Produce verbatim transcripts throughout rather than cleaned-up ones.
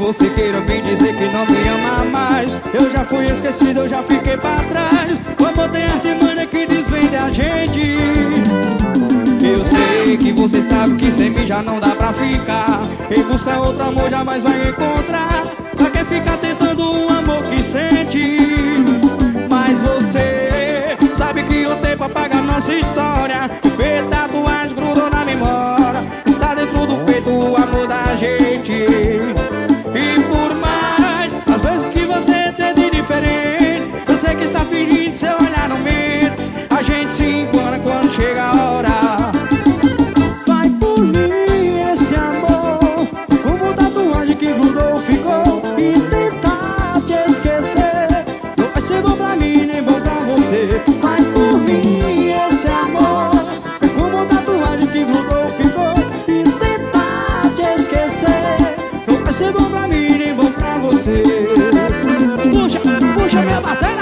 você queira me dizer que não me ama mais, eu já fui esquecido, eu já fiquei pra trás. O amor tem artimanha que desvende a gente. Eu sei que você sabe que sem mim já não dá pra ficar. Quem busca outro amor jamais vai encontrar. Pra quem fica tentando um amor que sente. Mas você sabe que o tempo apaga nossa história. Feita tatuagem grudou na memória. Está dentro do peito o amor da gente. E por mais as vezes que você tem de diferente, eu sei que está fingindo, seu olhar não mente. A gente se encontra quando chega a hora. Vai por mim esse amor, como tatuagem que grudou, ficou. E tentar te esquecer não vai ser bom pra mim, nem bom pra você. Vai por mim esse amor, como tatuagem que grudou, ficou. E tentar te esquecer não vai ser bom pra mim, nem bom pra você. Puxa, puxa minha bateria.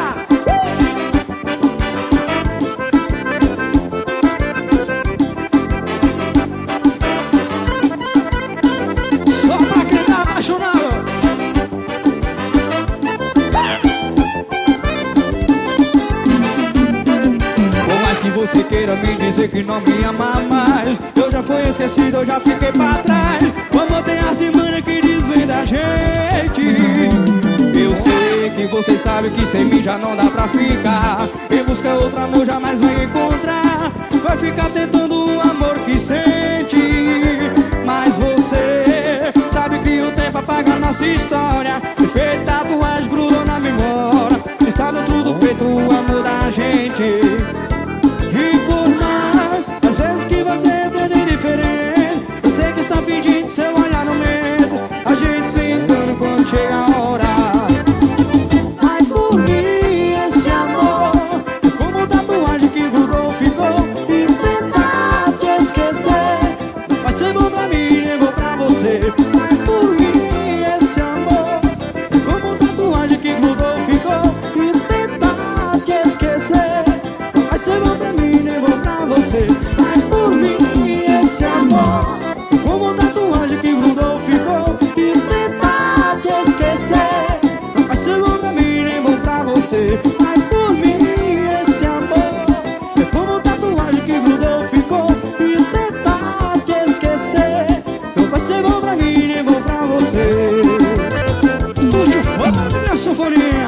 Só pra quem tá apaixonado. Por mais que você queira me dizer que não me ama mais, eu já fui esquecido, eu já fiquei pra trás. O amor tem artimanha que desvenda a gente. Eu sei que você sabe que sem mim já não dá pra ficar. Quem busca outro amor jamais vai encontrar. Vai ficar tentando um amor que sente. Mas você sabe que o tempo apaga nossa história. Feita tatuagem grudou na memória. Está dentro do peito o amor da gente. E por mais as vezes que você tem de diferente, eu sei que está fingindo, seu olhar no medo. A gente se encontra quando chega a hora. Vai por mim esse amor, como tatuagem que grudou, ficou. E tentar te esquecer não vai ser bom pra mim, nem bom pra você. Vai por mim esse amor, como tatuagem que grudou, ficou. E tentar te esquecer não vai ser bom pra mim, nem bom pra você. Vai por mim esse amor, como tatuagem que grudou, ficou. E tentar te esquecer não vai ser bom pra mim, nem bom pra você. Vai por mim esse amor, como tatuagem que grudou, ficou. E tentar te esquecer não vai ser bom pra mim, nem bom pra você. Puxa o fogo, minha sanfoninha.